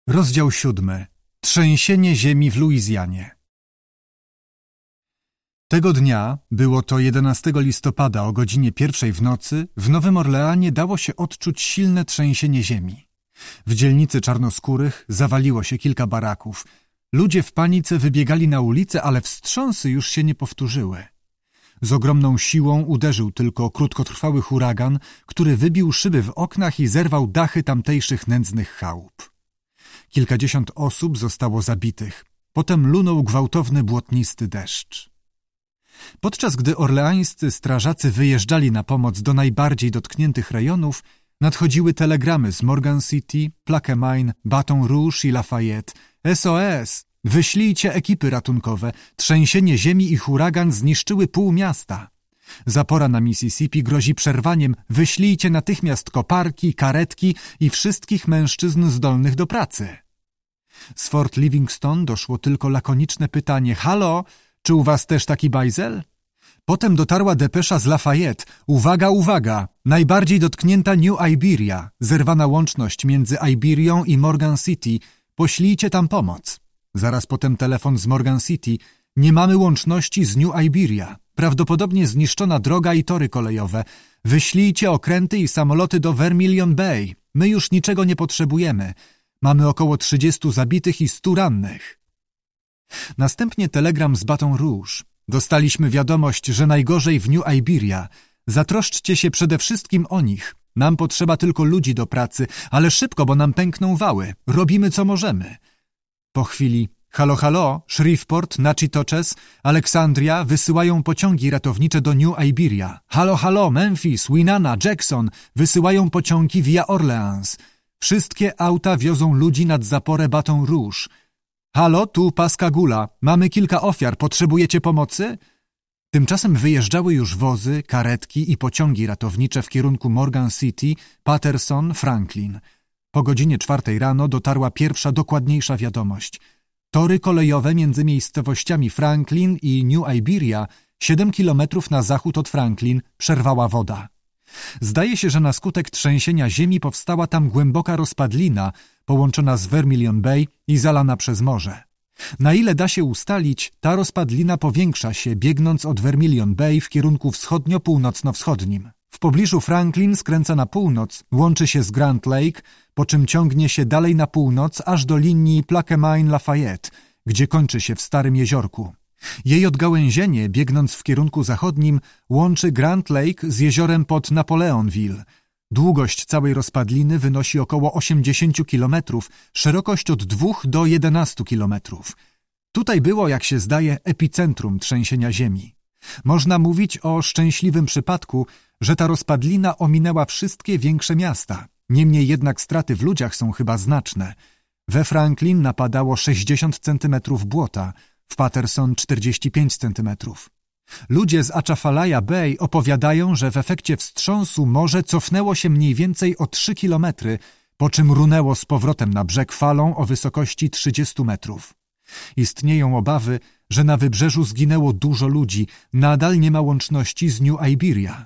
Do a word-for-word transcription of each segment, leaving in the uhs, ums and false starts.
Rozdział siódmy. Trzęsienie ziemi w Luizjanie. Tego dnia, było to jedenastego listopada o godzinie pierwszej w nocy, w Nowym Orleanie dało się odczuć silne trzęsienie ziemi. W dzielnicy czarnoskórych zawaliło się kilka baraków. Ludzie w panice wybiegali na ulicę, ale wstrząsy już się nie powtórzyły. Z ogromną siłą uderzył tylko krótkotrwały huragan, który wybił szyby w oknach i zerwał dachy tamtejszych nędznych chałup. Kilkadziesiąt osób zostało zabitych. Potem lunął gwałtowny, błotnisty deszcz. Podczas gdy orleańscy strażacy wyjeżdżali na pomoc do najbardziej dotkniętych rejonów, nadchodziły telegramy z Morgan City, Plaquemine, Baton Rouge i Lafayette. S O S! Wyślijcie ekipy ratunkowe. Trzęsienie ziemi i huragan zniszczyły pół miasta. Zapora na Mississippi grozi przerwaniem. Wyślijcie natychmiast koparki, karetki i wszystkich mężczyzn zdolnych do pracy. Z Fort Livingston doszło tylko lakoniczne pytanie: halo, czy u was też taki bajzel? Potem dotarła depesza z Lafayette. Uwaga, uwaga! Najbardziej dotknięta New Iberia. Zerwana łączność między Iberią i Morgan City. Poślijcie tam pomoc. Zaraz potem telefon z Morgan City. Nie mamy łączności z New Iberia. Prawdopodobnie zniszczona droga i tory kolejowe. Wyślijcie okręty i samoloty do Vermilion Bay. My już niczego nie potrzebujemy. Mamy około trzydziestu zabitych i stu rannych. Następnie telegram z Baton Rouge. Dostaliśmy wiadomość, że najgorzej w New Iberia. Zatroszczcie się przede wszystkim o nich. Nam potrzeba tylko ludzi do pracy, ale szybko, bo nam pękną wały. Robimy co możemy. Po chwili: halo, halo, Shreveport, Natchitoches, Aleksandria wysyłają pociągi ratownicze do New Iberia. Halo, halo, Memphis, Winona, Jackson wysyłają pociągi via Orleans. Wszystkie auta wiozą ludzi nad zaporę Baton Rouge. Halo, tu Pascagoula. Mamy kilka ofiar. Potrzebujecie pomocy? Tymczasem wyjeżdżały już wozy, karetki i pociągi ratownicze w kierunku Morgan City, Patterson, Franklin. Po godzinie czwartej rano dotarła pierwsza, dokładniejsza wiadomość. Tory kolejowe między miejscowościami Franklin i New Iberia, siedem kilometrów na zachód od Franklin, przerwała woda. Zdaje się, że na skutek trzęsienia ziemi powstała tam głęboka rozpadlina, połączona z Vermilion Bay i zalana przez morze. Na ile da się ustalić, ta rozpadlina powiększa się, biegnąc od Vermilion Bay w kierunku wschodnio-północno-wschodnim. W pobliżu Franklin skręca na północ, łączy się z Grand Lake, po czym ciągnie się dalej na północ aż do linii Plaquemine-Lafayette, gdzie kończy się w Starym Jeziorku. Jej odgałęzienie, biegnąc w kierunku zachodnim, łączy Grand Lake z jeziorem pod Napoleonville. Długość całej rozpadliny wynosi około osiemdziesiąt kilometrów, szerokość od dwóch do jedenastu kilometrów. Tutaj było, jak się zdaje, epicentrum trzęsienia ziemi. Można mówić o szczęśliwym przypadku, że ta rozpadlina ominęła wszystkie większe miasta. Niemniej jednak straty w ludziach są chyba znaczne. We Franklin napadało sześćdziesiąt centymetrów błota, w Patterson czterdzieści pięć centymetrów. Ludzie z Atchafalaya Bay opowiadają, że w efekcie wstrząsu morze cofnęło się mniej więcej o trzy kilometry, po czym runęło z powrotem na brzeg falą o wysokości trzydziestu metrów. Istnieją obawy, że na wybrzeżu zginęło dużo ludzi, nadal nie ma łączności z New Iberia.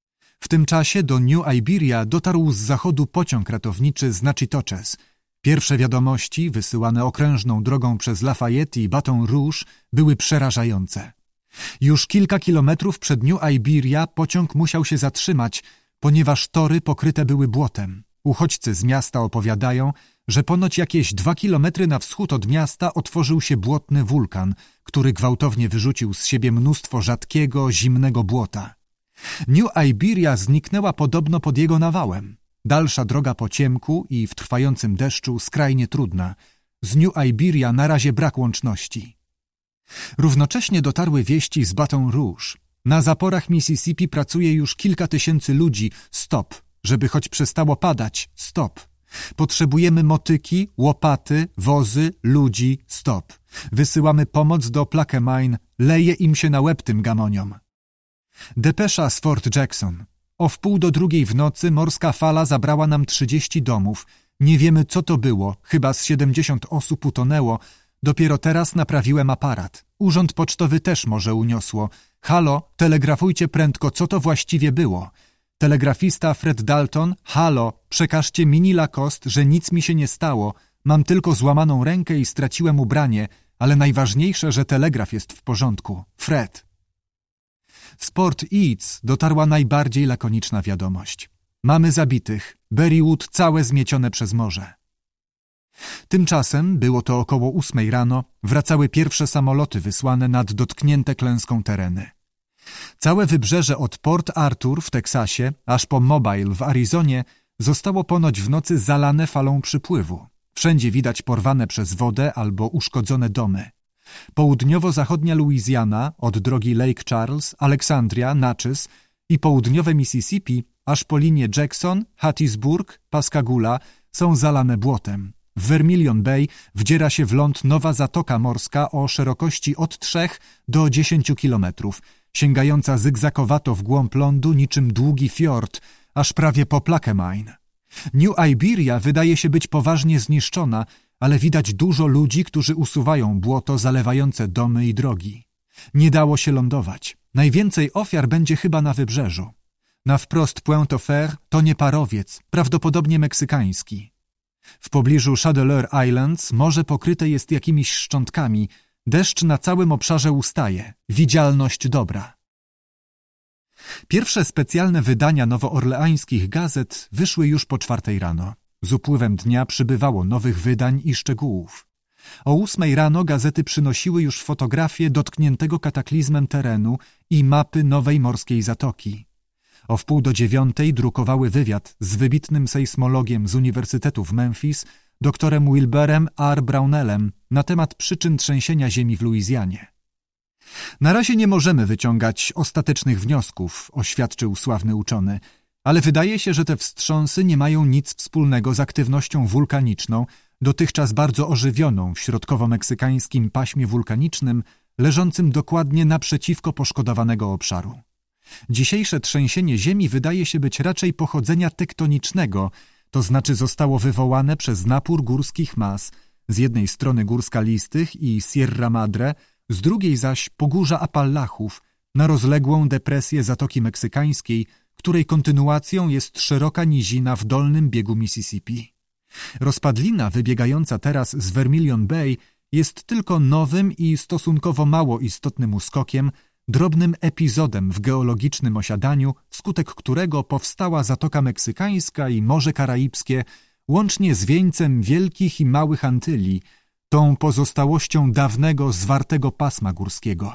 W tym czasie do New Iberia dotarł z zachodu pociąg ratowniczy z Natchitoches. Pierwsze wiadomości, wysyłane okrężną drogą przez Lafayette i Baton Rouge, były przerażające. Już kilka kilometrów przed New Iberia pociąg musiał się zatrzymać, ponieważ tory pokryte były błotem. Uchodźcy z miasta opowiadają, że ponoć jakieś dwa kilometry na wschód od miasta otworzył się błotny wulkan, który gwałtownie wyrzucił z siebie mnóstwo rzadkiego, zimnego błota. New Iberia zniknęła podobno pod jego nawałem. Dalsza droga po ciemku i w trwającym deszczu skrajnie trudna. Z New Iberia na razie brak łączności. Równocześnie dotarły wieści z Baton Rouge. Na zaporach Mississippi pracuje już kilka tysięcy ludzi. Stop. Żeby choć przestało padać. Stop. Potrzebujemy motyki, łopaty, wozy, ludzi. Stop. Wysyłamy pomoc do Plaquemine. Leje im się na łeb tym gamoniom. Depesza z Fort Jackson. O wpół do drugiej w nocy morska fala zabrała nam trzydzieści domów. Nie wiemy, co to było. Chyba z siedemdziesiąt osób utonęło. Dopiero teraz naprawiłem aparat. Urząd pocztowy też może uniosło. Halo, telegrafujcie prędko, co to właściwie było. Telegrafista Fred Dalton, halo, przekażcie Minnie Lacoste, że nic mi się nie stało. Mam tylko złamaną rękę i straciłem ubranie, ale najważniejsze, że telegraf jest w porządku. Fred. Z Port Eads dotarła najbardziej lakoniczna wiadomość. Mamy zabitych. Berrywood całe zmiecione przez morze. Tymczasem, było to około ósmej rano, wracały pierwsze samoloty wysłane nad dotknięte klęską tereny. Całe wybrzeże od Port Arthur w Teksasie, aż po Mobile w Arizonie, zostało ponoć w nocy zalane falą przypływu. Wszędzie widać porwane przez wodę albo uszkodzone domy. Południowo-zachodnia Louisiana, od drogi Lake Charles, Aleksandria, Natchez i południowe Mississippi, aż po linię Jackson, Hattiesburg, Pascagoula, są zalane błotem. W Vermilion Bay wdziera się w ląd nowa zatoka morska o szerokości od trzech do dziesięciu kilometrów, sięgająca zygzakowato w głąb lądu niczym długi fiord, aż prawie po Plaquemine. New Iberia wydaje się być poważnie zniszczona, ale widać dużo ludzi, którzy usuwają błoto zalewające domy i drogi. Nie dało się lądować. Najwięcej ofiar będzie chyba na wybrzeżu. Na wprost Pointe-au-Fer to nie parowiec, prawdopodobnie meksykański. W pobliżu Chandelier Islands morze pokryte jest jakimiś szczątkami. Deszcz na całym obszarze ustaje. Widzialność dobra. Pierwsze specjalne wydania nowoorleańskich gazet wyszły już po czwartej rano. Z upływem dnia przybywało nowych wydań i szczegółów. O ósmej rano gazety przynosiły już fotografie dotkniętego kataklizmem terenu i mapy nowej morskiej zatoki. O wpół do dziewiątej drukowały wywiad z wybitnym sejsmologiem z Uniwersytetu w Memphis, doktorem Wilberem R. Brownellem, na temat przyczyn trzęsienia ziemi w Luizjanie. Na razie nie możemy wyciągać ostatecznych wniosków, oświadczył sławny uczony, ale wydaje się, że te wstrząsy nie mają nic wspólnego z aktywnością wulkaniczną, dotychczas bardzo ożywioną w środkowo-meksykańskim paśmie wulkanicznym, leżącym dokładnie naprzeciwko poszkodowanego obszaru. Dzisiejsze trzęsienie ziemi wydaje się być raczej pochodzenia tektonicznego, to znaczy zostało wywołane przez napór górskich mas, z jednej strony gór skalistych i Sierra Madre, z drugiej zaś pogórza Apalachów, na rozległą depresję Zatoki Meksykańskiej, której kontynuacją jest szeroka nizina w dolnym biegu Mississippi. Rozpadlina wybiegająca teraz z Vermilion Bay jest tylko nowym i stosunkowo mało istotnym uskokiem, drobnym epizodem w geologicznym osiadaniu, wskutek którego powstała Zatoka Meksykańska i Morze Karaibskie, łącznie z wieńcem wielkich i małych Antyli, tą pozostałością dawnego, zwartego pasma górskiego.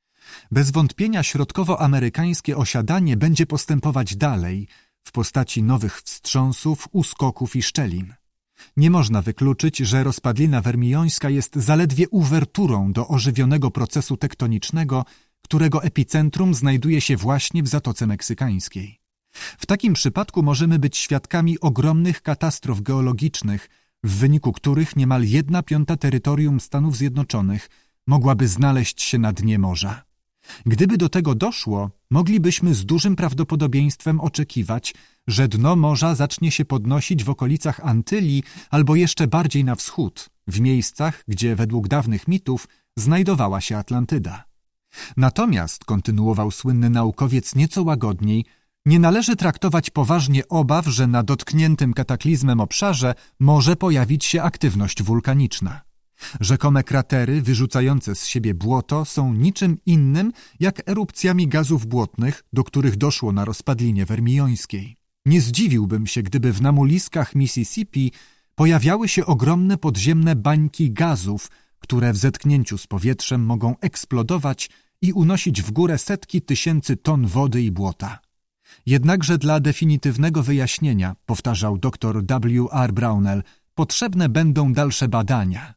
Bez wątpienia środkowoamerykańskie osiadanie będzie postępować dalej w postaci nowych wstrząsów, uskoków i szczelin. Nie można wykluczyć, że rozpadlina wermijońska jest zaledwie uwerturą do ożywionego procesu tektonicznego, którego epicentrum znajduje się właśnie w Zatoce Meksykańskiej. W takim przypadku możemy być świadkami ogromnych katastrof geologicznych, w wyniku których niemal jedna piąta terytorium Stanów Zjednoczonych mogłaby znaleźć się na dnie morza. Gdyby do tego doszło, moglibyśmy z dużym prawdopodobieństwem oczekiwać, że dno morza zacznie się podnosić w okolicach Antyli albo jeszcze bardziej na wschód, w miejscach, gdzie według dawnych mitów znajdowała się Atlantyda. Natomiast, kontynuował słynny naukowiec nieco łagodniej, nie należy traktować poważnie obaw, że na dotkniętym kataklizmem obszarze może pojawić się aktywność wulkaniczna. Rzekome kratery wyrzucające z siebie błoto są niczym innym jak erupcjami gazów błotnych, do których doszło na rozpadlinie wermijońskiej. Nie zdziwiłbym się, gdyby w namuliskach Mississippi pojawiały się ogromne podziemne bańki gazów, które w zetknięciu z powietrzem mogą eksplodować i unosić w górę setki tysięcy ton wody i błota. Jednakże dla definitywnego wyjaśnienia, powtarzał dr W R Brownell, potrzebne będą dalsze badania.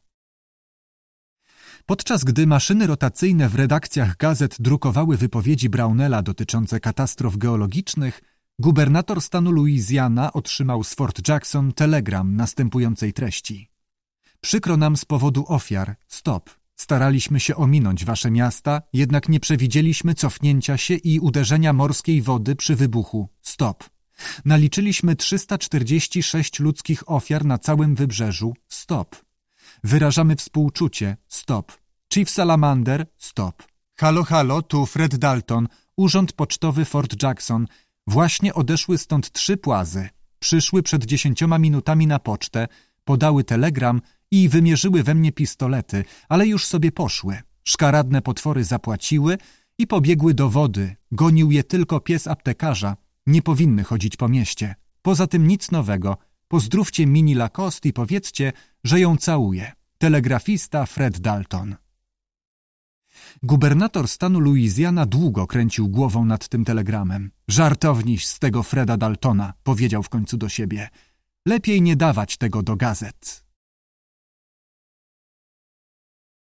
Podczas gdy maszyny rotacyjne w redakcjach gazet drukowały wypowiedzi Brownella dotyczące katastrof geologicznych, gubernator stanu Louisiana otrzymał z Fort Jackson telegram następującej treści. Przykro nam z powodu ofiar. Stop. Staraliśmy się ominąć wasze miasta, jednak nie przewidzieliśmy cofnięcia się i uderzenia morskiej wody przy wybuchu. Stop. Naliczyliśmy trzysta czterdzieści sześć ludzkich ofiar na całym wybrzeżu. Stop. Wyrażamy współczucie. Stop. Chief Salamander. Stop. Halo, halo, tu Fred Dalton, urząd pocztowy Fort Jackson. Właśnie odeszły stąd trzy płazy. Przyszły przed dziesięcioma minutami na pocztę. podały telegram i wymierzyły we mnie pistolety, ale już sobie poszły. Szkaradne potwory zapłaciły i pobiegły do wody. Gonił je tylko pies aptekarza. Nie powinny chodzić po mieście. Poza tym nic nowego. Pozdrówcie Minnie Lacoste i powiedzcie, że ją całuje. Telegrafista Fred Dalton. Gubernator stanu Louisiana długo kręcił głową nad tym telegramem. Żartowniś z tego Freda Daltona, powiedział w końcu do siebie. Lepiej nie dawać tego do gazet.